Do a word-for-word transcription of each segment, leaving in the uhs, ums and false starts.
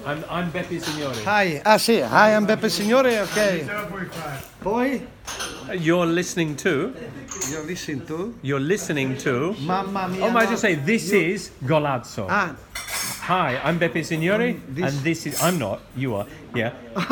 I'm, I'm Beppe Signori. Hi, ah sì, hi, I'm Beppe Signori, ok. Poi? You're listening to... You're listening to? You're listening to... Mamma mia. Oh, might I just no. say, this You- is Golazzo. Ah, Hi, I'm Beppe Signori, This- and this is... I'm not, you are, yeah. uh,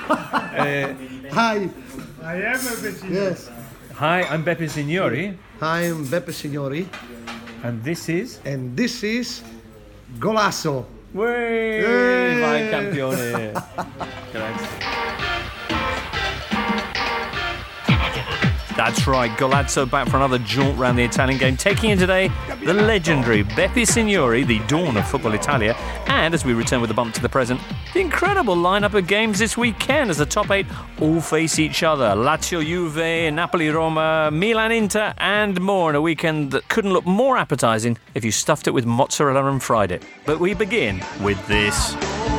hi. I am a bit. Yes. hi, I'm Beppe Signori, Hi, I'm Beppe Signori, and this is... and this is Golasso. Wey, Yay! vai campione. Grazie. That's right, Golazzo back for another jaunt round the Italian game, taking in today the legendary Beppe Signori, the dawn of Football Italia, and as we return with a bump to the present, the incredible lineup of games this weekend as the top eight all face each other. Lazio, Juve, Napoli, Roma, Milan, Inter, and more in a weekend that couldn't look more appetising if you stuffed it with mozzarella and fried it. But we begin with this.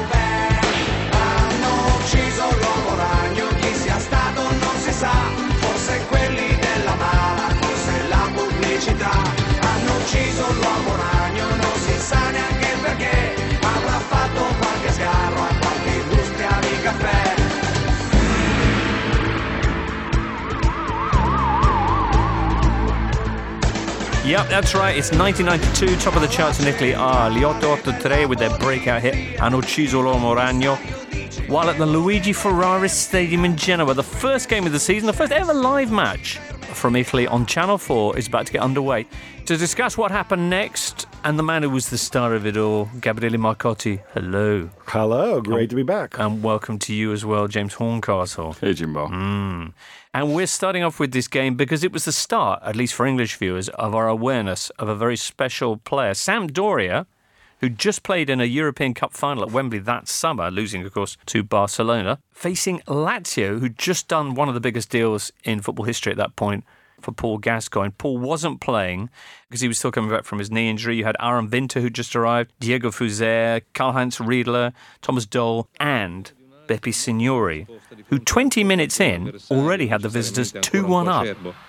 Yep, that's right. It's nineteen ninety-two. Top of the charts in Italy are Gli otto otto tre with their breakout hit Hanno ucciso l'uomo ragno. While at the Luigi Ferrari Stadium in Genoa, the first game of the season, the first ever live match from Italy on Channel four is about to get underway. To discuss what happened next and the man who was the star of it all, Gabriele Marcotti. Hello. Hello, great to be back. And welcome to you as well, James Horncastle. Hey, Jimbo. Mm. And we're starting off with this game because it was the start, at least for English viewers, of our awareness of a very special player, Sampdoria, who just played in a European Cup final at Wembley that summer, losing, of course, to Barcelona, facing Lazio, who'd just done one of the biggest deals in football history at that point for Paul Gascoigne. Paul wasn't playing because he was still coming back from his knee injury. You had Aaron Winter, who just arrived, Diego Fuser, Karl-Heinz Riedler, Thomas Doll, and Beppe Signori, who twenty minutes in already had the visitors two one up.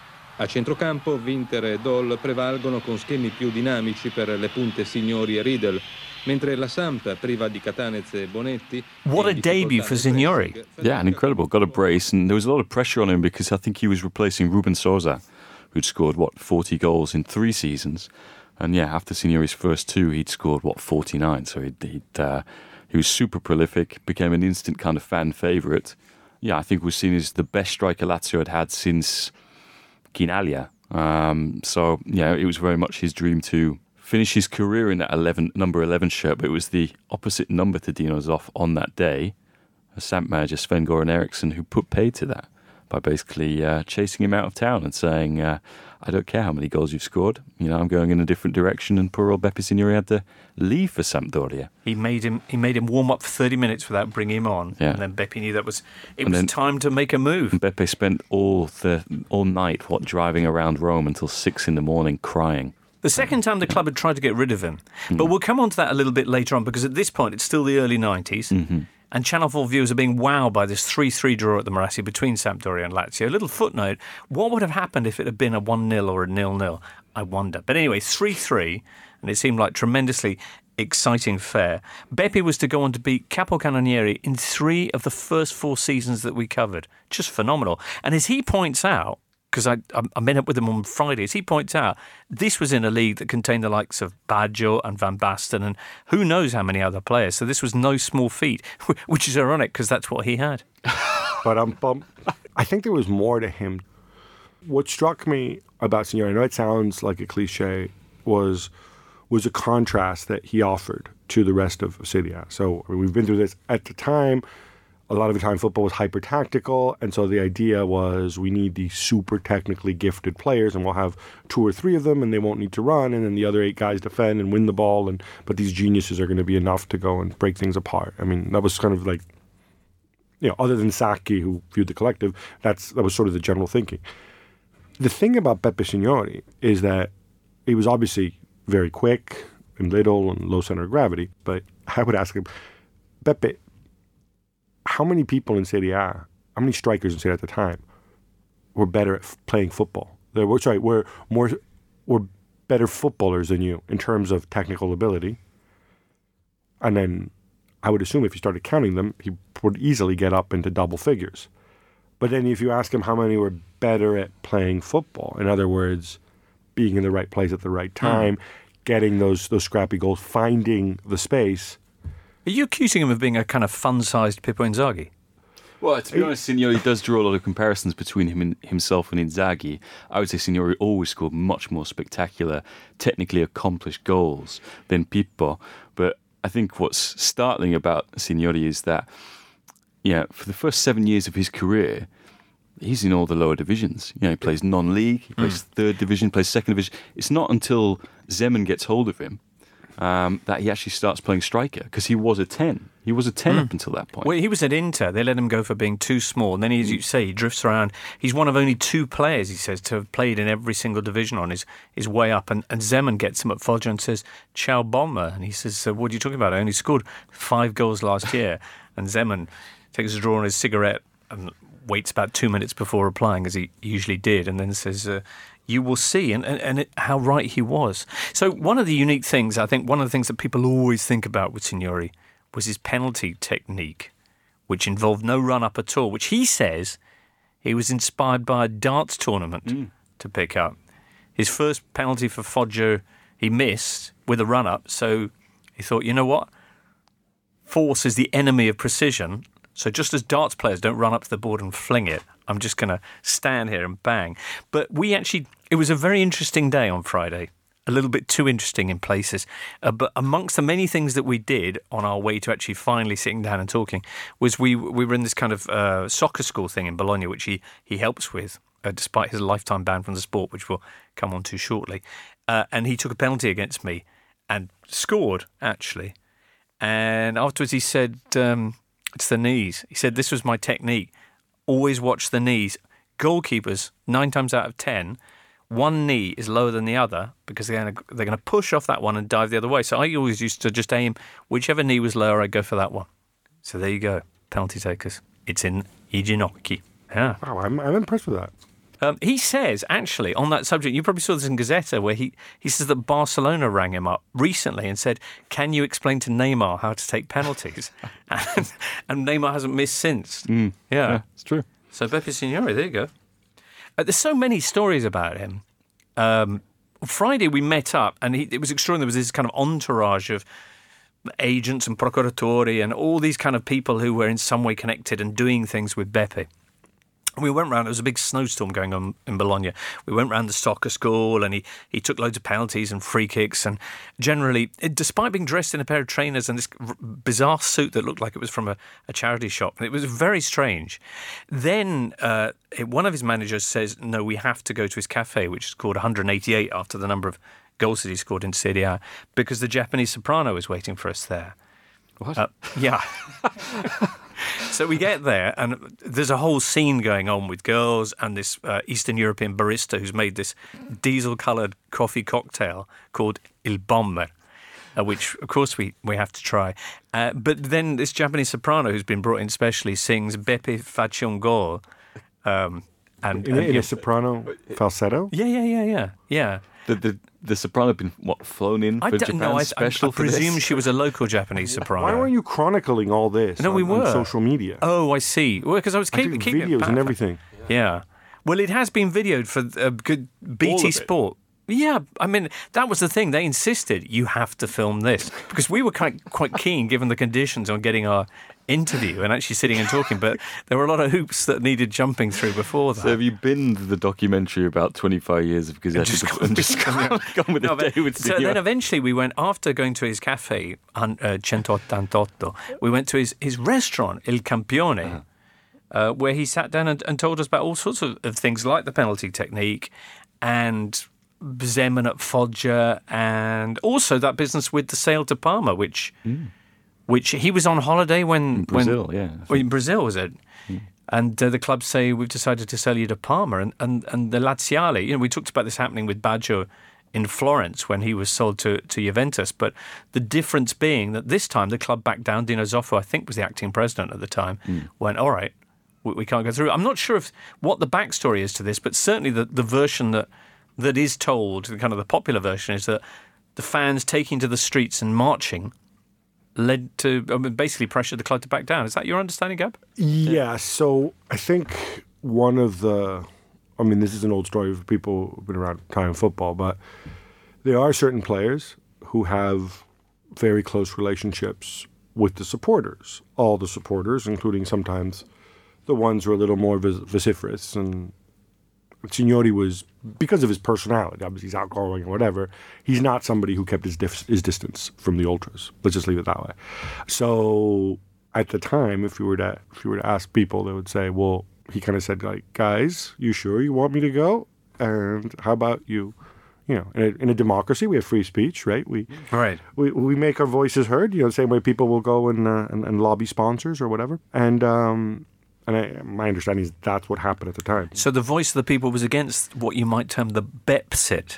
A centrocampo Winter e Doll prevalgono con schemi più dinamici per le punte Signori e Riedel, mentre la Samp, priva di Catanez e Bonetti... What a debut for Signori. Yeah, an incredible. Got a brace, and there was a lot of pressure on him because I think he was replacing Ruben Sousa, who'd scored, what, forty goals in three seasons. And yeah, after Signori's first two, he'd scored, what, forty-nine. So he'd, he'd, uh, he was super prolific, became an instant kind of fan favourite. Yeah, I think was seen as the best striker Lazio had had since Chinaglia. Um, so, yeah, it was very much his dream to finish his career in that eleven, number eleven shirt, but it was the opposite number to Dino Zoff on that day, a Samp manager, Sven-Goran Eriksson, who put paid to that by basically uh, chasing him out of town and saying, uh, I don't care how many goals you've scored, you know, I'm going in a different direction, and poor old Beppe Signori had to leave for Sampdoria. He made him he made him warm up for thirty minutes without bringing him on, yeah. and then Beppe knew that was it and was then, time to make a move. And Beppe spent all the all night, what, driving around Rome until six in the morning crying. The second time the club had tried to get rid of him. Mm. But we'll come on to that a little bit later on, because at this point it's still the early nineties, mm-hmm. and Channel four viewers are being wowed by this three three draw at the Marassi between Sampdoria and Lazio. A little footnote, what would have happened if it had been a one nil or a nil nil? I wonder. But anyway, three three, and it seemed like tremendously exciting fare. Beppe was to go on to beat Capocannonieri in three of the first four seasons that we covered. Just phenomenal. And as he points out, because I, I met up with him on Friday, as he points out, this was in a league that contained the likes of Baggio and Van Basten and who knows how many other players. So this was no small feat, which is ironic because that's what he had. But um, um, I think there was more to him. What struck me about Signori, I know it sounds like a cliche, was was a contrast that he offered to the rest of Serie A. So I mean, we've been through this at the time. A lot of the time football was hyper-tactical, and so the idea was we need these super technically gifted players, and we'll have two or three of them, and they won't need to run, and then the other eight guys defend and win the ball, and but these geniuses are going to be enough to go and break things apart. I mean, that was kind of like, you know, other than Sacchi, who viewed the collective, that's that was sort of the general thinking. The thing about Beppe Signori is that he was obviously very quick and little and low center of gravity, but I would ask him, Beppe, how many people in Serie A, how many strikers in Serie A at the time were better at f- playing football? They were, sorry, were more, were better footballers than you in terms of technical ability. And then I would assume if you started counting them, he would easily get up into double figures. But then if you ask him how many were better at playing football, in other words, being in the right place at the right time, mm. getting those those scrappy goals, finding the space. Are you accusing him of being a kind of fun-sized Pippo Inzaghi? Well, to be honest, Signori does draw a lot of comparisons between him and himself and Inzaghi. I would say Signori always scored much more spectacular, technically accomplished goals than Pippo. But I think what's startling about Signori is that, yeah, for the first seven years of his career, he's in all the lower divisions. You know, he plays non-league, he plays mm. third division, plays second division. It's not until Zeman gets hold of him um, that he actually starts playing striker, because he was a ten. He was a ten mm. up until that point. Well, he was at Inter. They let him go for being too small. And then, he, as you say, he drifts around. He's one of only two players, he says, to have played in every single division on his, his way up. And, and Zeman gets him at Foggia and says, "Ciao, Bomber." And he says, "What are you talking about? I only scored five goals last year." And Zeman takes a draw on his cigarette and waits about two minutes before replying, as he usually did, and then says, uh, "You will see," and, and, and it, how right he was. So one of the unique things, I think, one of the things that people always think about with Signori was his penalty technique, which involved no run-up at all, which he says he was inspired by a darts tournament mm. to pick up. His first penalty for Foggia he missed with a run-up, so he thought, you know what? Force is the enemy of precision. So just as darts players don't run up to the board and fling it, I'm just going to stand here and bang. But we actually, it was a very interesting day on Friday, a little bit too interesting in places. Uh, but amongst the many things that we did on our way to actually finally sitting down and talking was we we were in this kind of uh, soccer school thing in Bologna, which he, he helps with, uh, despite his lifetime ban from the sport, which we'll come on to shortly. Uh, and he took a penalty against me and scored, actually. And afterwards he said... Um, It's the knees. He said, "This was my technique. Always watch the knees. Goalkeepers, nine times out of ten, one knee is lower than the other because they're going to, they're going to push off that one and dive the other way. So I always used to just aim, whichever knee was lower, I'd go for that one." So there you go, penalty takers. It's in I ginocchi. Yeah. Wow, I'm, I'm impressed with that. Um, he says, actually, on that subject, you probably saw this in Gazzetta, where he, he says that Barcelona rang him up recently and said, "Can you explain to Neymar how to take penalties?" and, and Neymar hasn't missed since. Mm. Yeah. yeah, it's true. So Beppe Signori, there you go. Uh, there's so many stories about him. Um, Friday we met up, and he, it was extraordinary. There was this kind of entourage of agents and procuratori and all these kind of people who were in some way connected and doing things with Beppe. We went round, there was a big snowstorm going on in Bologna. We went round the soccer school and he, he took loads of penalties and free kicks. And generally, it, despite being dressed in a pair of trainers and this r- bizarre suit that looked like it was from a, a charity shop, it was very strange. Then uh, one of his managers says, "No, we have to go to his cafe," which is called one eighty-eight after the number of goals that he scored in Serie A, because the Japanese soprano is waiting for us there. What? Uh, yeah. So we get there, and there's a whole scene going on with girls and this uh, Eastern European barista who's made this diesel-coloured coffee cocktail called Il Bomber, uh, which, of course, we, we have to try. Uh, but then this Japanese soprano who's been brought in specially sings Beppe Faccia un Gol. Um, and, in, and, in yeah, a soprano falsetto? Yeah, yeah, yeah, yeah, yeah. The, the, the soprano had been, what, flown in for I don't Japan know. I, special I, I for this? presume she was a local Japanese soprano. Why weren't you chronicling all this No, on, we were. on social media? Oh, I see. Well, because I was keep, I keeping videos it and everything. Yeah. Well, it has been videoed for uh, good B All T of it. Sport. Yeah, I mean, that was the thing. They insisted, you have to film this. Because we were quite, quite keen, given the conditions, on getting our interview and actually sitting and talking. But there were a lot of hoops that needed jumping through before that. So have you binned the documentary about twenty-five years of Gazzetta just and gone- just gone, gone with No, the but- day with so Signori? then eventually we went, after going to his cafe, un- uh, centottantotto, we went to his, his restaurant, Il Campione, uh-huh. uh, where he sat down and, and told us about all sorts of, of things like the penalty technique and Zeman at Foggia, and also that business with the sale to Parma, which Mm. which he was on holiday when... In Brazil, when, yeah. Well, in Brazil, was it? Mm. And uh, the club say, "We've decided to sell you to Parma." And, and, and the Laziale, you know, we talked about this happening with Baggio in Florence when he was sold to, to Juventus, but the difference being that this time the club backed down. Dino Zoffo, I think, was the acting president at the time, Mm. went, "All right, we, we can't go through." I'm not sure if what the backstory is to this, but certainly the, the version that that is told, the kind of the popular version, is that the fans taking to the streets and marching led to I mean, basically pressured the club to back down. Is that your understanding, Gab? Yeah, so I think one of the, I mean, this is an old story for people who've been around time in football, but there are certain players who have very close relationships with the supporters, all the supporters, including sometimes the ones who are a little more vis- vociferous. And Signori was, because of his personality, obviously he's outgoing or whatever, he's not somebody who kept his, dif- his distance from the ultras. Let's just leave it that way. So at the time, if you were to if you were to ask people, they would say, well, he kind of said, like, guys, you sure you want me to go? And how about you? You know, in a, in a democracy, we have free speech, right? We Right. we we make our voices heard. You know, the same way people will go and uh, and, and lobby sponsors or whatever. And um, and I, my understanding is that's what happened at the time. So the voice of the people was against what you might term the Brexit.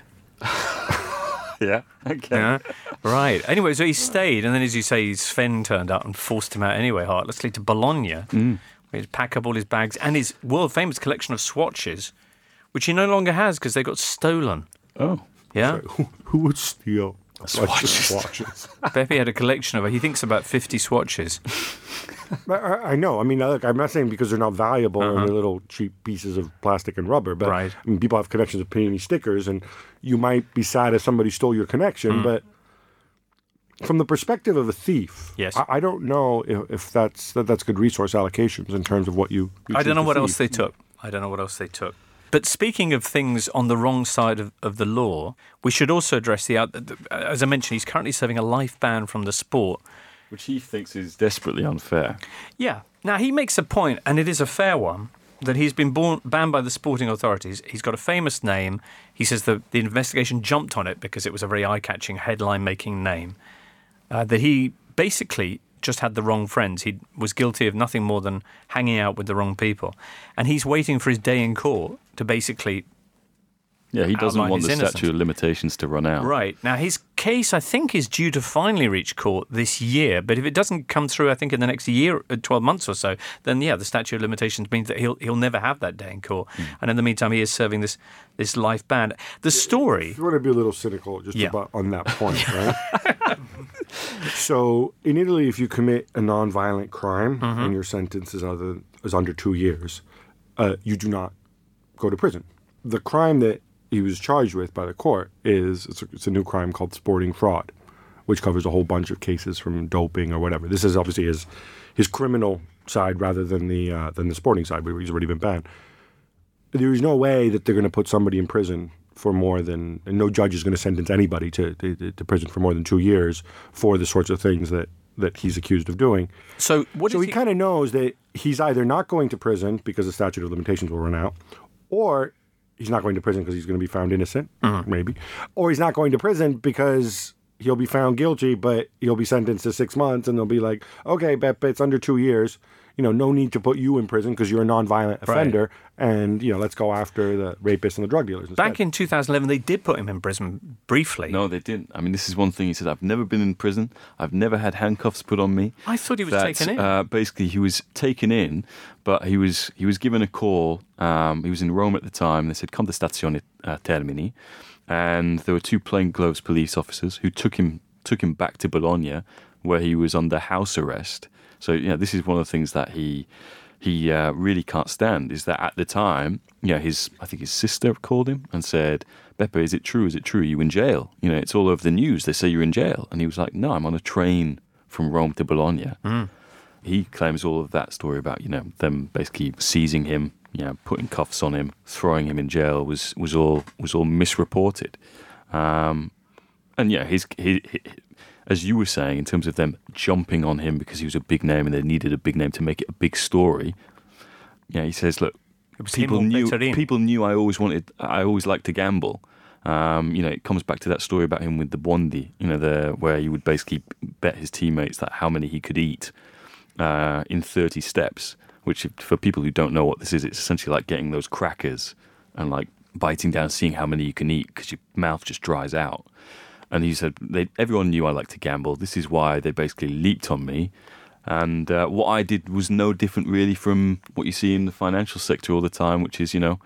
Yeah. Okay. Yeah. Right. Anyway, so he stayed, and then, as you say, Sven turned up and forced him out anyway, heartlessly, to Bologna, mm. where he'd pack up all his bags and his world-famous collection of swatches, which he no longer has because they got stolen. Oh. Yeah? Who, who would steal Swatches. swatches? Beppe had a collection of, he thinks, about fifty swatches. I, I know. I mean, look, I'm not saying because they're not valuable Uh-huh. and they're little cheap pieces of plastic and rubber, but Right. I mean, people have connections with Panini stickers, and you might be sad if somebody stole your connection, Mm. but from the perspective of a thief, Yes. I, I don't know if, if that's that, that's good resource allocations in terms of what you. you I choose don't know to what thief. else they took. I don't know what else they took. But speaking of things on the wrong side of, of the law, we should also address the, the. As I mentioned, he's currently serving a life ban from the sport. Which he thinks is desperately unfair. Yeah. Now, he makes a point, and it is a fair one, that he's been born, banned by the sporting authorities. He's got a famous name. He says the, the investigation jumped on it because it was a very eye-catching, headline-making name. Uh, that he basically just had the wrong friends. He was guilty of nothing more than hanging out with the wrong people. And he's waiting for his day in court to basically... Yeah, he doesn't outline want the his statute innocence. of limitations to run out. Right. Now, his case, I think, is due to finally reach court this year. But if it doesn't come through, I think, in the next year, uh, twelve months or so, then, yeah, the statute of limitations means that he'll he'll never have that day in court. Mm. And in the meantime, he is serving this this life ban. The story... If you want to be a little cynical just Yeah. about on that point, right? So in Italy, if you commit a non-violent crime Mm-hmm. and your sentence is, other, is under two years, uh, you do not go to prison. The crime that he was charged with by the court is it's a, it's a new crime called sporting fraud, which covers a whole bunch of cases from doping or whatever. This is obviously his his criminal side rather than the uh, than the sporting side, where he's already been banned. There is no way that they're going to put somebody in prison for more than, and no judge is going to sentence anybody to, to, to prison for more than two years for the sorts of things that, that he's accused of doing. So what So is he, he... kind of knows that he's either not going to prison because the statute of limitations will run out, or he's not going to prison because he's going to be found innocent, Mm-hmm. maybe, or he's not going to prison because he'll be found guilty, but he'll be sentenced to six months, and they'll be like, okay, Beppe, it's under two years. You know, no need to put you in prison because you're a nonviolent offender, and, you know, let's go after the rapists and the drug dealers instead. Back in two thousand eleven, they did put him in prison briefly. No, they didn't. I mean, this is one thing he said. I've never been in prison. I've never had handcuffs put on me. I thought he was That, taken in. Uh, basically, he was taken in, but he was he was given a call. Um, he was in Rome at the time. They said, "Come to Stazione uh, Termini," and there were two plainclothes police officers who took him took him back to Bologna, where he was under house arrest. So, you know, this is one of the things that he he uh, really can't stand, is that at the time, you know, his I think his sister called him and said, "Beppe, is it true? Is it true? Are you in jail? You know, it's all over the news. They say you're in jail." And he was like, "No, I'm on a train from Rome to Bologna." Mm. He claims all of that story about, you know, them basically seizing him, you know, putting cuffs on him, throwing him in jail was was all was all misreported. Um, and yeah, his, his, his as you were saying, in terms of them jumping on him because he was a big name and they needed a big name to make it a big story. Yeah, he says, look, It was people him or knew Betterin. people knew I always wanted, I always liked to gamble. Um, you know, it comes back to that story about him with the Bondi, you know, the where he would basically bet his teammates that how many he could eat uh, in thirty steps. Which, for people who don't know what this is, it's essentially like getting those crackers and like biting down, seeing how many you can eat because your mouth just dries out. And he said, they, everyone knew I liked to gamble. This is why they basically leaped on me. And uh, what I did was no different really from what you see in the financial sector all the time, which is, you know,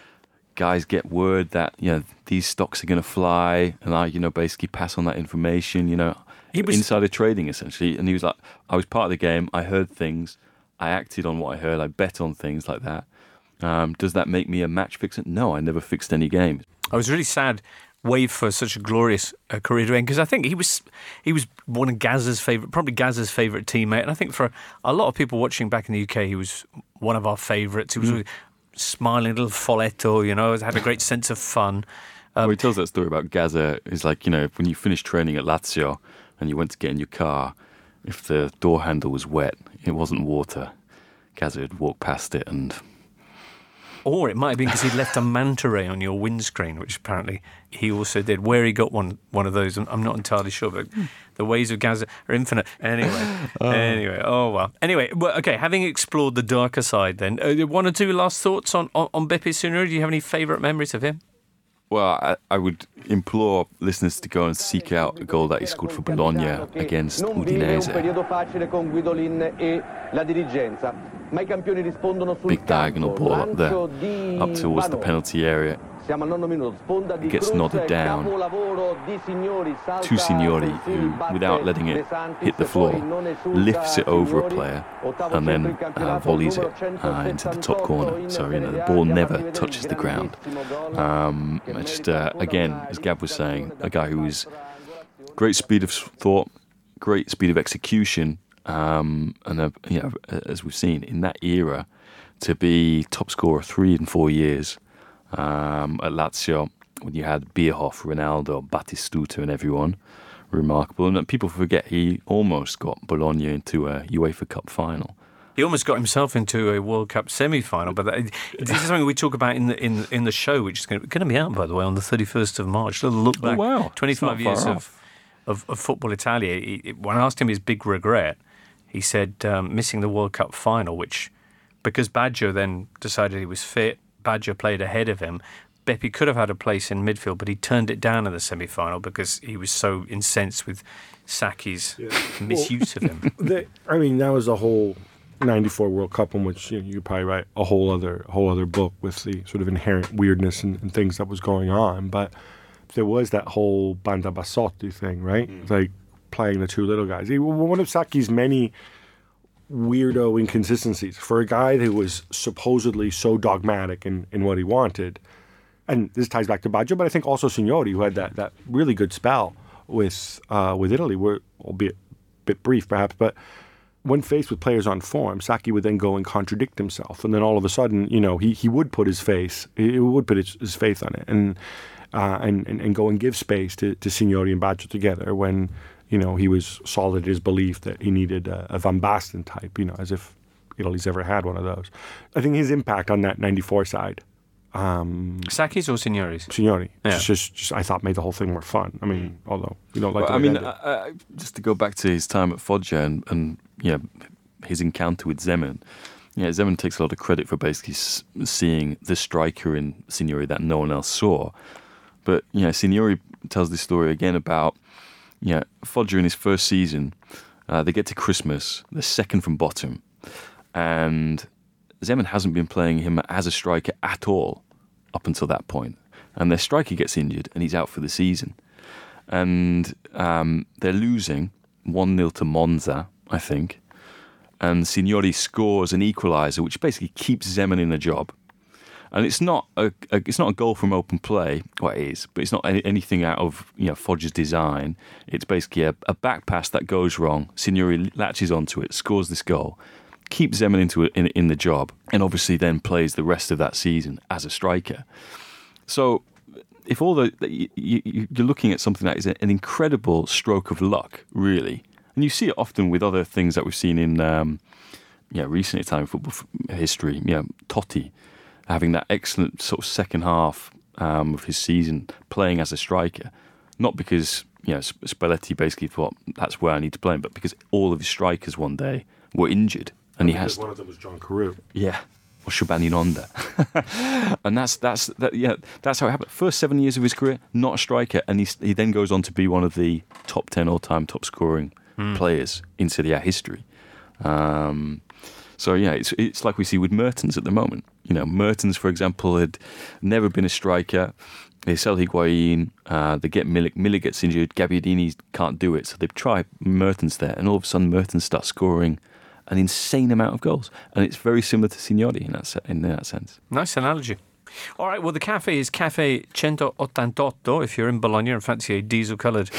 guys get word that, you know, these stocks are going to fly and I, you know, basically pass on that information. You know, He was insider trading, essentially. And he was like, I was part of the game. I heard things. I acted on what I heard. I bet on things like that. Um, does that make me a match fixer? No, I never fixed any games. I was really sad Wave for such a glorious uh, career to end, because I think he was he was one of Gazza's favourite, probably Gazza's favourite teammate, and I think for a lot of people watching back in the U K, he was one of our favourites. He was mm. really smiling, little folletto, you know, had a great sense of fun. Um, well, he tells that story about Gazza. It's like, you know, when you finished training at Lazio and you went to get in your car, if the door handle was wet, it wasn't water, Gazza would walk past it and... Or it might have been because he'd left a manta ray on your windscreen, which apparently he also did. Where he got one one of those, I'm not entirely sure, but the ways of Gazza are infinite. Anyway, oh. anyway, oh well. Anyway, well, okay, having explored the darker side then, uh, one or two last thoughts on, on, on Beppe Signori? Do you have any favourite memories of him? Well, I, I would implore listeners to go and seek out a goal that he scored for Bologna against Udinese. Big diagonal ball up there, up towards the penalty area. It gets nodded down. To Signori, who, without letting it hit the floor, lifts it over a player and then uh, volleys it uh, into the top corner. So, you know, the ball never touches the ground. Um, just, uh, again, as Gab was saying, a guy who was great speed of thought, great speed of execution, um, and, uh, you know, as we've seen, in that era, to be top scorer three in four years, Um, at Lazio, when you had Bierhoff, Ronaldo, Battistuta and everyone, remarkable. And people forget he almost got Bologna into a UEFA Cup final. He almost got himself into a World Cup semi-final, but that, this is something we talk about in the in in the show, which is going to, going to be out, by the way, on the thirty-first of March. A little look back, oh, wow. twenty-five years of, of of Football Italia. He, when I asked him his big regret, he said um, missing the World Cup final, which, because Baggio then decided he was fit, Baggio played ahead of him. Beppe could have had a place in midfield, but he turned it down in the semi-final because he was so incensed with Sacchi's yeah. misuse well, of him. The, I mean, that was a whole ninety-four World Cup in which, you know, you probably write a whole other whole other book with the sort of inherent weirdness and, and things that was going on. But there was that whole Banda Bassotti thing, right? Mm. Like playing the two little guys. He, one of Sacchi's many weirdo inconsistencies for a guy who was supposedly so dogmatic in, in what he wanted. And this ties back to Baggio, but I think also Signori, who had that, that really good spell with uh, with Italy, where, albeit a bit brief perhaps, but when faced with players on form, Sacchi would then go and contradict himself. And then all of a sudden, you know, he, he would put his face, he would put his, his faith on it and, uh, and, and and go and give space to, to Signori and Baggio together when, you know, he was solid in his belief that he needed a, a Van Basten type, you know, as if Italy's ever had one of those. I think his impact on that ninety-four side. Um, Sacchi's or Signori's? Signori. Yeah. Just, just, just, I thought made the whole thing more fun. I mean, although you don't like well, the I mean, uh, uh, just to go back to his time at Foggia and, and you know, his encounter with Zeman. Yeah, Zeman takes a lot of credit for basically s- seeing the striker in Signori that no one else saw. But, you know, Signori tells this story again about, yeah, Foggia in his first season, uh, they get to Christmas, they're second from bottom, and Zeman hasn't been playing him as a striker at all up until that point. And their striker gets injured and he's out for the season. And um, they're losing one nil to Monza, I think, and Signori scores an equaliser, which basically keeps Zeman in a job. And it's not a, a it's not a goal from open play. Well, it is, but it's not any, anything out of, you know, Foggia's design. It's basically a, a back pass that goes wrong. Signori latches onto it, scores this goal, keeps Zeman into it in, in the job, and obviously then plays the rest of that season as a striker. So, if all the you, you, you're looking at something that is an incredible stroke of luck, really, and you see it often with other things that we've seen in, um, yeah, recent Italian football history. You know, Totti having that excellent sort of second half um, of his season playing as a striker, not because, you know, Spalletti basically thought that's where I need to play him, but because all of his strikers one day were injured, and he has one of them was John Carew. Yeah, or Shabani Nonda, and that's that's that. Yeah, that's how it happened. First seven years of his career, not a striker, and he he then goes on to be one of the top ten all-time top scoring mm. players in Serie A history. Um, So yeah, it's it's like we see with Mertens at the moment. You know, Mertens, for example, had never been a striker. They sell Higuain, uh, they get Milik, Milik gets injured, Gabbiadini can't do it, so they try Mertens there, and all of a sudden Mertens starts scoring an insane amount of goals. And it's very similar to Signori in that, se- in that sense. Nice analogy. All right, well, the cafe is Cafe centottantotto if you're in Bologna and fancy a diesel-coloured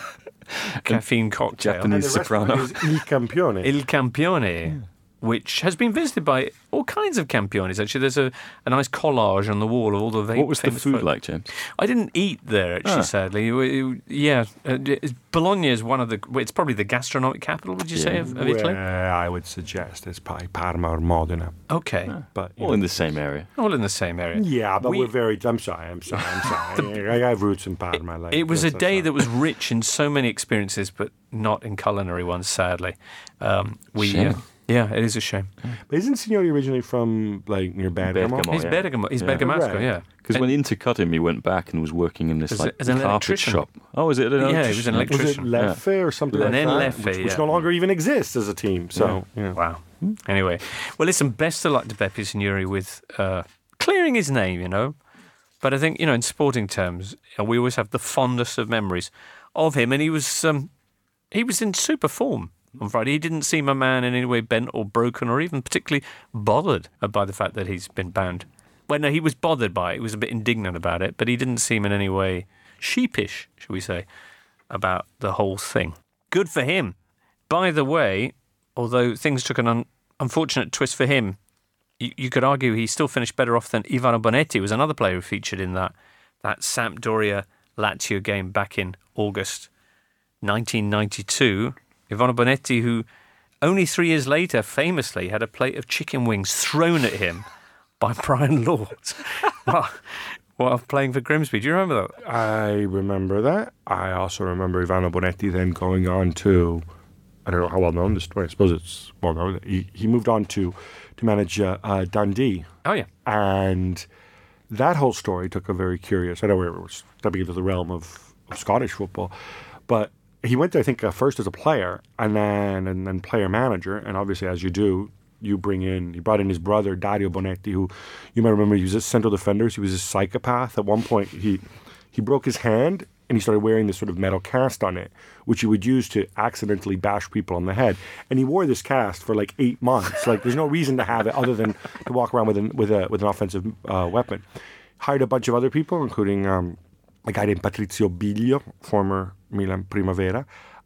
caffeine cocktail. Japanese And the soprano. restaurant is Il Campione. Il Campione, which has been visited by all kinds of Campiones. Actually, there's a, a nice collage on the wall of all the va- What was the famous food photos. like, James? I didn't eat there, actually, Ah. sadly. It- it- yeah, uh, it- Bologna is one of the... well, it's probably the gastronomic capital, would you say, Yeah. of, of Italy? Well, I would suggest it's probably Parma or Modena. Okay. But you All know. in the same area. All in the same area. Yeah, but We- we, are very. I'm sorry. I'm sorry. I'm sorry. I have roots in Parma. Like, It was a that's- that's day not- that was rich in so many experiences, but not in culinary ones, sadly. Um, we, Shame. uh, yeah, it is a shame. But isn't Signori originally from like near Bergamo? Bergamo. He's yeah. Bergamo. He's Yeah. Bergamasco, Right. yeah. Because And- when Inter cut him, he went back and was working in this As a- like as an carpet electrician. shop. Oh, is it? An Yeah, he was an electrician? Was it electrician. Leffe or something And like then that? Leffe, which, which yeah. no longer even exists as a team. So yeah. Wow. Anyway, well, listen, best of luck to Beppe Signori with uh, clearing his name, you know. But I think, you know, in sporting terms, uh, we always have the fondest of memories of him. And he was um, he was in super form on Friday. He didn't seem a man in any way bent or broken or even particularly bothered by the fact that he's been banned. Well, no, he was bothered by it. He was a bit indignant about it, but he didn't seem in any way sheepish, shall we say, about the whole thing. Good for him. By the way, although things took an un- unfortunate twist for him, you, you could argue he still finished better off than Ivano Bonetti, who was another player who featured in that, that Sampdoria-Lazio game back in August nineteen ninety-two. Ivano Bonetti, who only three years later famously had a plate of chicken wings thrown at him by Brian Lord while, while playing for Grimsby. Do you remember that? I remember that. I also remember Ivano Bonetti then going on to, I don't know how well known this story, I suppose it's well known. He, he moved on to, to manage uh, uh, Dundee. Oh, yeah. And that whole story took a very curious, I know we were stepping into the realm of, of Scottish football, but he went there, I think, uh, first as a player and then and then player manager. And obviously, as you do, you bring in, he brought in his brother, Dario Bonetti, who you might remember he was a central defender. He was a psychopath. At one point, he he broke his hand and he started wearing this sort of metal cast on it, which he would use to accidentally bash people on the head. And he wore this cast for like eight months. Like, there's no reason to have it other than to walk around with an, with a, with an offensive uh, weapon. Hired a bunch of other people, including um, a guy named Patrizio Biglio, former Milan Primavera.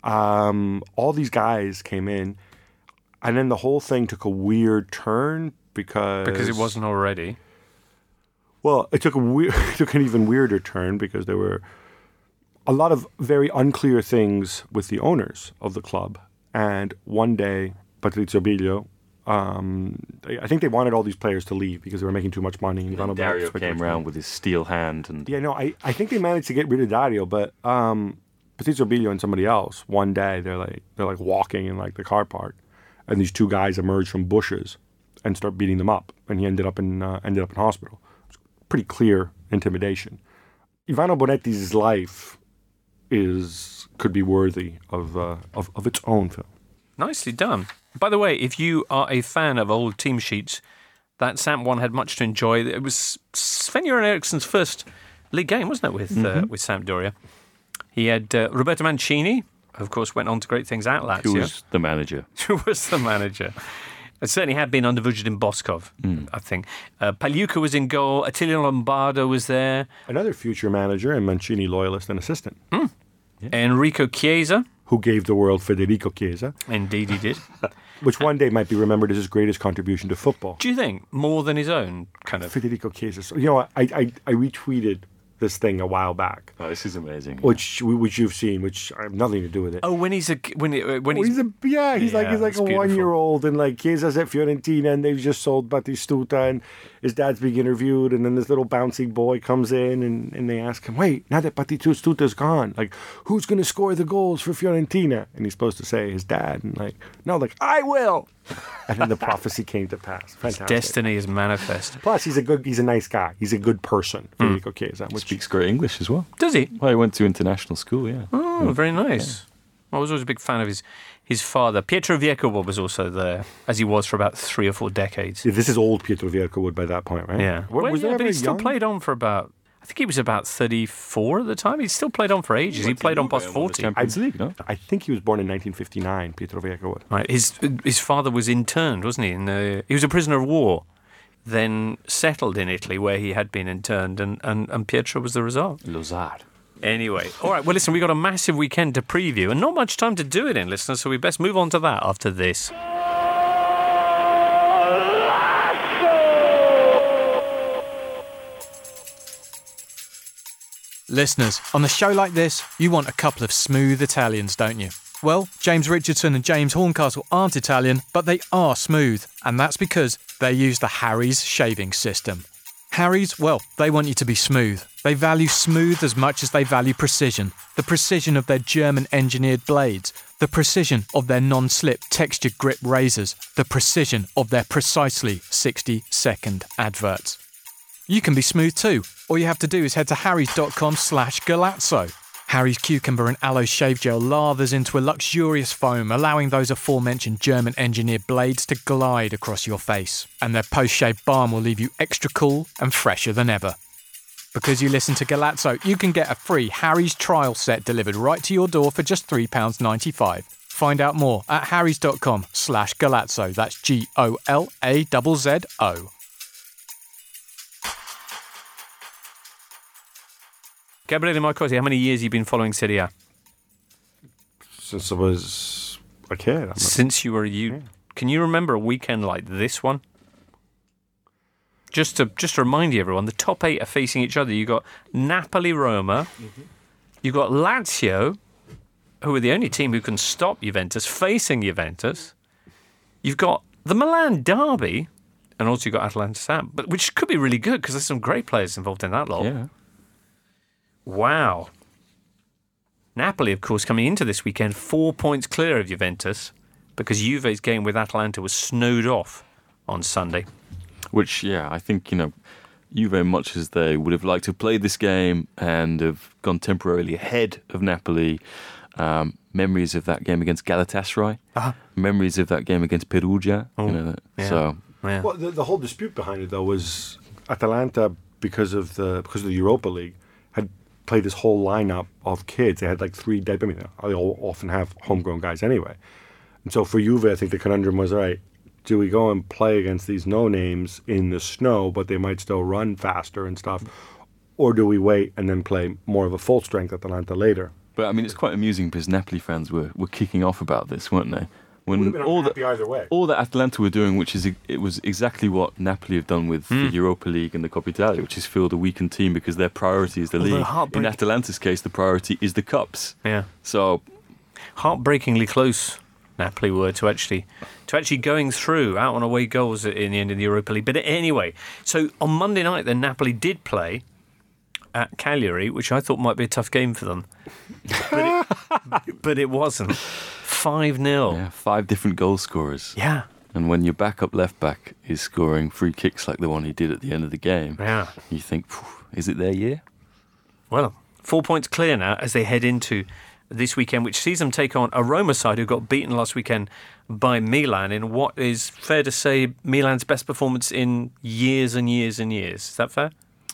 Um, all these guys came in, and then the whole thing took a weird turn because Because it wasn't already. Well, it took a weird, it took an even weirder turn because there were a lot of very unclear things with the owners of the club. And one day, Patrizio Biglio, um, they- I think they wanted all these players to leave because they were making too much money. And Ivano Dario Bonetti spent too came much around money. with his steel hand and Yeah, no, I, I think they managed to get rid of Dario, but um, Patrizio Biglio and somebody else, one day they're like they're like walking in like the car park, and these two guys emerge from bushes and start beating them up, and he ended up in uh, ended up in hospital. It's pretty clear intimidation. Ivano Bonetti's life is could be worthy of uh, of, of its own film. Nicely done. By the way, if you are a fan of old team sheets, that Samp one had much to enjoy. It was Sven-Göran Eriksson's first league game, wasn't it, with Mm-hmm. uh, with Sampdoria? He had uh, Roberto Mancini, of course, went on to great things at Lazio. who was the manager. Who was the manager? It certainly had been under Vujadin Boskov, Mm. I think. Uh, Pagliuca was in goal. Attilio Lombardo was there. Another future manager and Mancini loyalist and assistant, Enrico Chiesa. who gave the world Federico Chiesa, Indeed, he did. which one day might be remembered as his greatest contribution to football. Do you think more than his own kind of? Federico Chiesa. So, you know, I, I I retweeted this thing a while back, Oh, this is amazing. which which you've seen, which I have nothing to do with it. Oh, when he's a when he, when Well, he's, he's a yeah, he's like Yeah, he's like it's a beautiful. one year old, and like Chiesa's at Fiorentina, and they've just sold Batistuta, and his dad's being interviewed, and then this little bouncy boy comes in, and, and they ask him, wait, now that Batistuta's gone, like who's gonna score the goals for Fiorentina? And he's supposed to say his dad, and like no, like I will. And then the prophecy came to pass. Fantastic. destiny is manifest. Plus, he's a good, he's a nice guy. He's a good person, Federico Chiesa. Which Speaks great English as well. Does he? Well, he went to international school, yeah. Oh, very nice. I was always a big fan of his his father. Pietro Vierchowod was also there, as he was for about three or four decades. Yeah, this is old Pietro Vierchowod by that point, right? Yeah. What, well, was yeah, that but he very still young? played on for about, I think he was about thirty-four at the time. He still played on for ages. He, went to played on Juve past and won the forty. Champions League, no? I think he was born in nineteen fifty-nine, Pietro Vierchowod. Right. His his father was interned, wasn't he? In the, he was a prisoner of war, then settled in Italy where he had been interned, and, and, and Pietro was the result. Lozard. Anyway, all right, well, listen, we've got a massive weekend to preview and not much time to do it in, listeners, so we best move on to that after this. Listeners, on a show like this, you want a couple of smooth Italians, don't you? Well, James Richardson and James Horncastle aren't Italian, but they are smooth, and that's because they use the Harry's shaving system. Harry's, well, they want you to be smooth. They value smooth as much as they value precision. The precision of their German-engineered blades, the precision of their non-slip textured grip razors, the precision of their precisely sixty-second adverts. You can be smooth too. All you have to do is head to harrys.com slash Galazzo. Harry's cucumber and aloe shave gel lathers into a luxurious foam, allowing those aforementioned German-engineered blades to glide across your face. And their post-shave balm will leave you extra cool and fresher than ever. Because you listen to Galazzo, you can get a free Harry's trial set delivered right to your door for just three pounds ninety-five. Find out more at harrys.com slash Galazzo. That's G O L A Z Z O. Gabriele Marcotti, how many years have you been following Serie A? Since I was a kid. I'm not- Since you were you. Can you remember a weekend like this one? Just to just to remind you, everyone, the top eight are facing each other. You got Napoli, Roma. Mm-hmm. You got Lazio, who are the only team who can stop Juventus, facing Juventus. You've got the Milan derby, and also you've got Atalanta Sam, but which could be really good because there's some great players involved in that lot. Yeah. Wow. Napoli, of course, coming into this weekend four points clear of Juventus because Juve's game with Atalanta was snowed off on Sunday. Which, yeah, I think, you know, Juve, much as they would have liked to play this game and have gone temporarily ahead of Napoli, um, memories of that game against Galatasaray, Uh-huh. memories of that game against Perugia, Oh, you know, yeah. so... Yeah. Well, the, the whole dispute behind it, though, was Atalanta, because of the because of the Europa League, had played this whole lineup of kids. They had like three dead. I mean, they all often have homegrown guys anyway. And so for Juve, I think the conundrum was, all right, do we go and play against these no-names in the snow, but they might still run faster and stuff, or do we wait and then play more of a full-strength Atalanta later? But, I mean, it's quite amusing because Napoli fans were, were kicking off about this, weren't they? Would have When been all unhappy that, either way. all that Atalanta were doing, which is it was exactly what Napoli have done with Hmm. the Europa League and the Coppa Italia, which is field a weakened team because their priority is the Although league. In heartbreak- Atalanta's case, the priority is the cups. Yeah. So, Heartbreakingly close, Napoli were to actually to actually going through out on away goals in the end of the Europa League. But anyway, so on Monday night, then Napoli did play at Cagliari, which I thought might be a tough game for them, but it, but it wasn't. Five nil. yeah, five different goal scorers. Yeah. And when your backup left back is scoring free kicks like the one he did at the end of the game, Yeah. you think, "Phew, is it their year? Well, four points clear now as they head into this weekend, which sees them take on a Roma side who got beaten last weekend by Milan in what is fair to say Milan's best performance in years and years and years. Is that fair?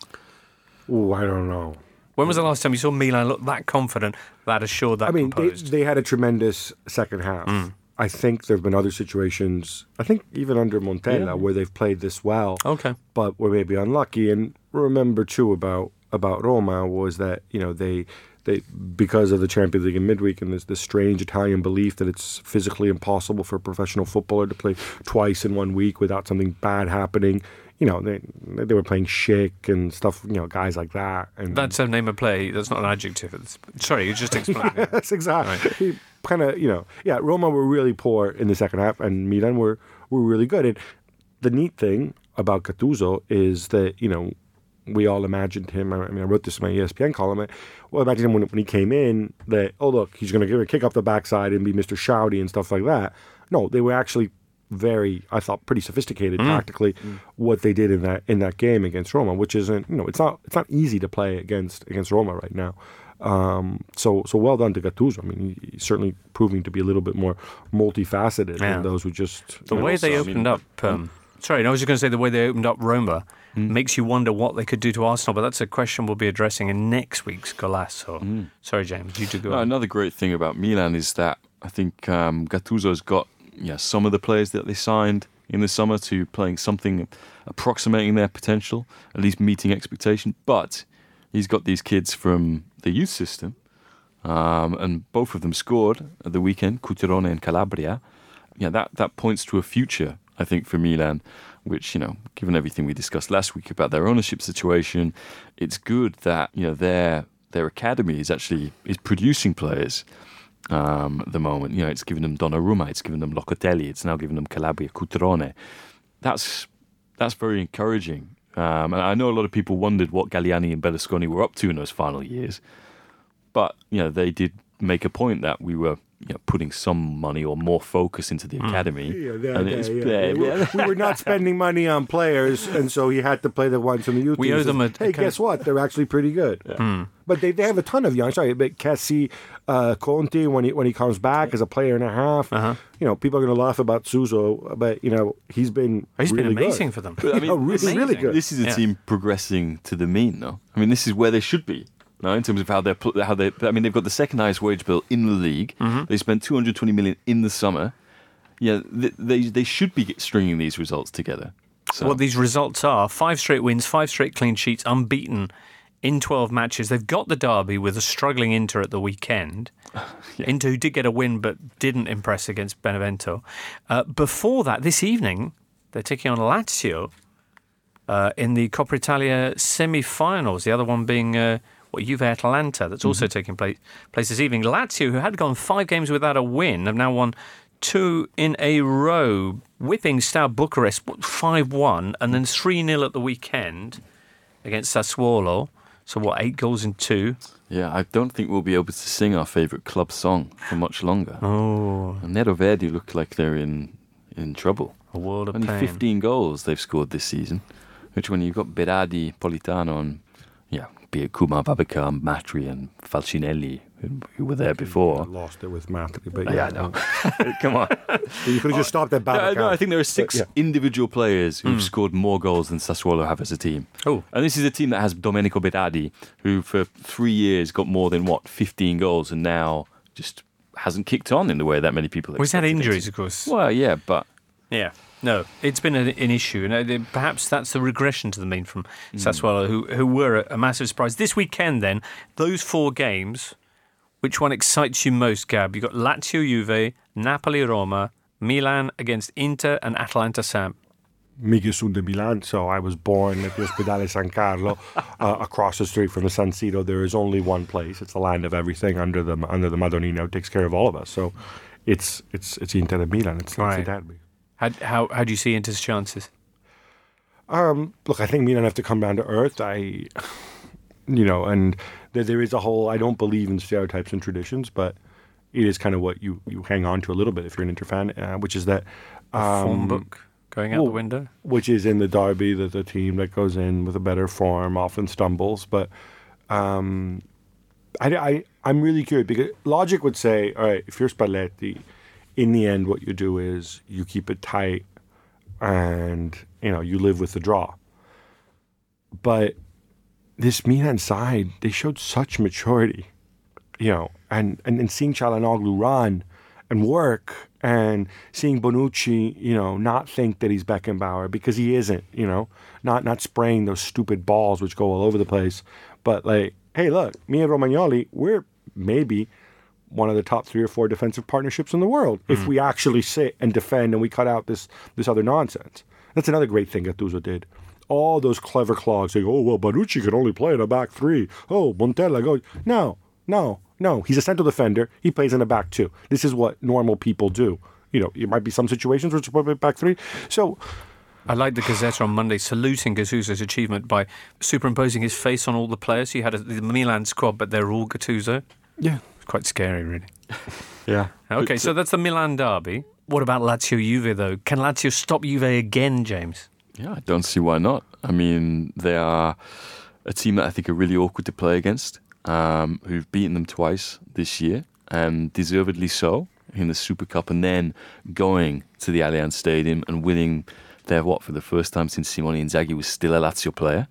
Ooh, I don't know. When was the last time you saw Milan look that confident, that assured, that I mean, they, composed? they had a tremendous second half. Mm. I think there have been other situations, I think even under Montella, Yeah. where they've played this well, Okay. but were maybe unlucky. And remember, too, about about Roma was that, you know, they, they because of the Champions League in midweek and there's this strange Italian belief that it's physically impossible for a professional footballer to play twice in one week without something bad happening. You know, they they were playing Schick and stuff, you know, guys like that. And That's a name of play. That's not an adjective. It's, sorry, you just explained it. That's exactly. Kind of, you know, yeah, Roma were really poor in the second half and Milan were, were really good. And the neat thing about Gattuso is that, you know, we all imagined him, I mean, I wrote this in my E S P N column, well, imagine him when, when he came in, that, oh, look, he's going to give a kick up the backside and be Mister Shouty and stuff like that. No, they were actually very, I thought, pretty sophisticated Mm. tactically, mm. what they did in that in that game against Roma, which isn't, you know, it's not it's not easy to play against against Roma right now. Um, so so well done to Gattuso. I mean, he, he's certainly proving to be a little bit more multifaceted Yeah. than those who just The you know, way they also, I mean- opened up, um, sorry, I was just going to say the way they opened up Roma Mm. makes you wonder what they could do to Arsenal, but that's a question we'll be addressing in next week's Golasso. Mm. Sorry, James, you do go No, on. another great thing about Milan is that I think um, Gattuso's got yeah, some of the players that they signed in the summer to playing something approximating their potential, at least meeting expectation. But he's got these kids from the youth system, um, and both of them scored at the weekend, Cutrone and Calabria. Yeah, that, that points to a future, I think, for Milan, which, you know, given everything we discussed last week about their ownership situation, it's good that, you know, their their academy is actually is producing players um, at the moment. You know, it's given them Donnarumma, it's given them Locatelli, it's now given them Calabria, Cutrone. That's that's very encouraging. Um, and I know a lot of people wondered what Galliani and Berlusconi were up to in those final years, but you know, they did make a point that we were, you know, putting some money or more focus into the academy. Yeah, yeah, and yeah, it's- yeah. yeah, We, yeah. were, we were not spending money on players, and so he had to play the ones from the youth We team. owe He them says, a- hey, a kind guess what? They're actually pretty good. But they, they have a ton of young. Sorry, but Cassie, uh, Conti, when he when he comes back as a player and a half, Uh-huh. you know, people are going to laugh about Suso, but you know, he's been He's really been amazing good. for them. But, I mean, You know, really, really amazing. good. This is a Yeah. team progressing to the mean, though. I mean, this is where they should be. No, in terms of how they're pl- how they. I mean, they've got the second highest wage bill in the league. Mm-hmm. They spent two hundred twenty million in the summer. Yeah, they they, they should be stringing these results together. So What these results are: five straight wins, five straight clean sheets, unbeaten in twelve matches. They've got the derby with a struggling Inter at the weekend. Inter, who did get a win but didn't impress against Benevento. Uh, before that, this evening, they're taking on Lazio uh, in the Coppa Italia semi-finals. The other one being uh, what Juve Atalanta. That's also taking place place this evening. Lazio, who had gone five games without a win, have now won two in a row, whipping Steaua Bucharest five one and then three nil at the weekend against Sassuolo. So what, eight goals in two? yeah, I don't think we'll be able to sing our favourite club song for much longer. Oh, And Nero Verdi look like they're in in trouble. a world of Only pain. fifteen goals they've scored this season. Which when you've got Berardi, Politano, and yeah, be it Kuma, Babacar, Matri, and Falcinelli, who, who were there before. Lost it with Matri, but Yeah, yeah, I know. Come on. You could have just stopped at No, Babacar. no, I think there are six yeah. individual players who've scored more goals than Sassuolo have as a team. Oh. And this is a team that has Domenico Berardi, who for three years got more than, what, fifteen goals, and now just hasn't kicked on in the way that many people Well, he's had expected him injuries, to. of course. Well, yeah, but Yeah, no, it's been an, an issue, and uh, perhaps that's the regression to the mean from Sassuolo, who who were a, a massive surprise this weekend. Then those four games, which one excites you most, Gab? You got Lazio, Juve, Napoli, Roma, Milan against Inter, and Atalanta. Sam. Mica Sud de Milan, so I was born at the Ospedale San Carlo, uh, across the street from the San Siro. There is only one place. It's the land of everything under the under the Madonnina, who takes care of all of us. So it's it's it's Inter de Milan. It's, Right. it's a derby. How how how do you see Inter's chances? Um, look, I think Milan have to come down to earth. I, you know, and there, there is a whole. I don't believe in stereotypes and traditions, but it is kind of what you, you hang on to a little bit if you're an Inter fan, uh, which is that um, Form book going out the well, window. which is in the derby that the team that goes in with a better form often stumbles. But um, I, I, I'm really curious because logic would say, all right, if you're Spalletti, in the end, what you do is you keep it tight and, you know, you live with the draw. But this Milan side, they showed such maturity, you know, and, and, and seeing Çalhanoğlu run and work and seeing Bonucci, you know, not think that he's Beckenbauer because he isn't, you know, not not spraying those stupid balls which go all over the place. But like, hey, look, me and Romagnoli, we're maybe one of the top three or four defensive partnerships in the world if we actually sit and defend and we cut out this this other nonsense. That's another great thing Gattuso did. All those clever clogs saying, oh, well, Bonucci can only play in a back three. Oh, Montella goes. No, no, no. He's a central defender. He plays in a back two. This is what normal people do. You know, it might be some situations where it's a back three. So I like the Gazzetta on Monday saluting Gattuso's achievement by superimposing his face on all the players. You had a, the Milan squad, but they're all Gattuso. yeah, It's quite scary, really. yeah. Okay, so that's the Milan derby. What about Lazio Juve, though? Can Lazio stop Juve again, James? yeah, I don't see why not. I mean, they are a team that I think are really awkward to play against. um, who've beaten them twice this year, and deservedly so, in the Super Cup, and then going to the Allianz Stadium and winning there, what, for the first time since Simone Inzaghi was still a Lazio player.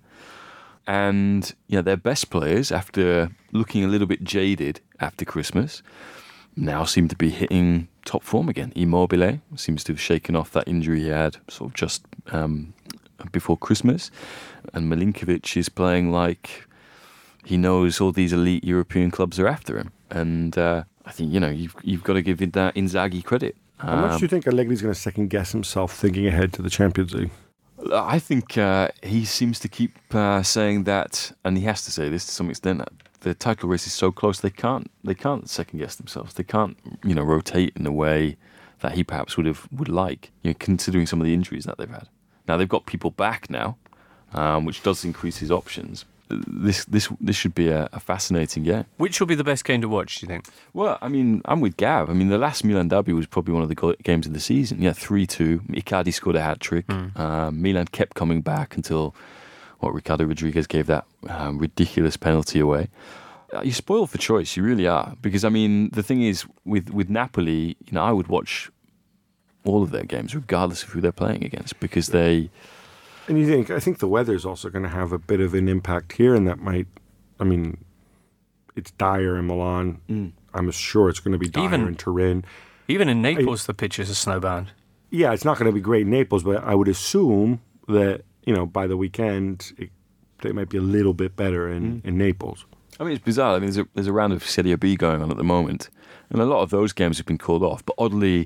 And, you know, their best players, after looking a little bit jaded after Christmas, now seem to be hitting top form again. Immobile seems to have shaken off that injury he had sort of just um, before Christmas. And Milinkovic is playing like he knows all these elite European clubs are after him. And uh, I think, you know, you've, you've got to give that Inzaghi credit. How much do you think Allegri's going to second-guess himself thinking ahead to the Champions League? I think uh, he seems to keep uh, saying that, and he has to say this to some extent, that the title race is so close they can't they can't second guess themselves. They can't, you know, rotate in the way that he perhaps would have would like, you know, considering some of the injuries that they've had. Now they've got people back now, um, which does increase his options. This this this should be a, a fascinating game. Which will be the best game to watch, do you think? Well, I mean, I'm with Gav. I mean, the last Milan derby was probably one of the go- games of the season. Yeah, three two. Icardi scored a hat-trick. Mm. Uh, Milan kept coming back until, what, Ricardo Rodriguez gave that um, ridiculous penalty away. Uh, you're spoiled for choice, you really are. Because, I mean, the thing is, with, with Napoli, you know, I would watch all of their games, regardless of who they're playing against, because they... And you think, I think the weather's also going to have a bit of an impact here, and that might, I mean, it's dire in Milan. Mm. I'm sure it's going to be dire even, in Turin. Even in Naples, I, the pitches are snowbound. Yeah, it's not going to be great in Naples, but I would assume that, you know, by the weekend, it, it might be a little bit better in, mm. in Naples. I mean, it's bizarre. I mean, there's a, there's a round of Serie B going on at the moment, and a lot of those games have been called off, but oddly,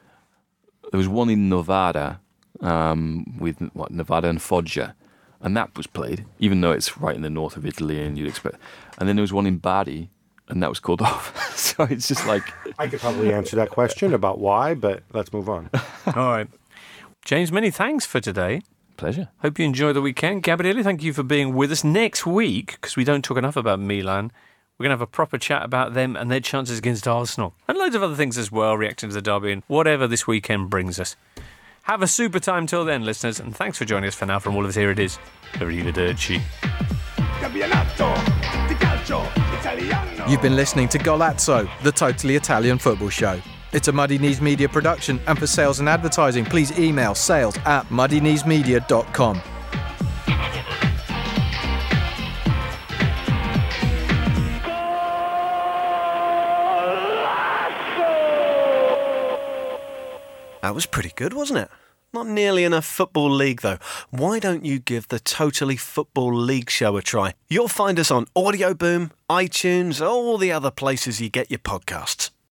there was one in Novara, Um, with what Nevada and Foggia, and that was played, even though it's right in the north of Italy, and you'd expect. And then there was one in Bari, and that was called off. So it's just like I could probably answer that question about why, but let's move on. All right, James, many thanks for today. Pleasure. Hope you enjoy the weekend. Gabriele, thank you for being with us. Next week, because we don't talk enough about Milan, we're going to have a proper chat about them and their chances against Arsenal, and loads of other things as well, reacting to the derby and whatever this weekend brings us. Have a super time till then, listeners, and thanks for joining us for now. From all of us here, it is Arrivederci. You've been listening to Golazzo, the totally Italian football show. It's a Muddy Knees Media production, and for sales and advertising, please email sales at muddy knees media dot com. That was pretty good, wasn't it? Not nearly enough Football League, though. Why don't you give the Totally Football League show a try? You'll find us on Audio Boom, iTunes, all the other places you get your podcasts.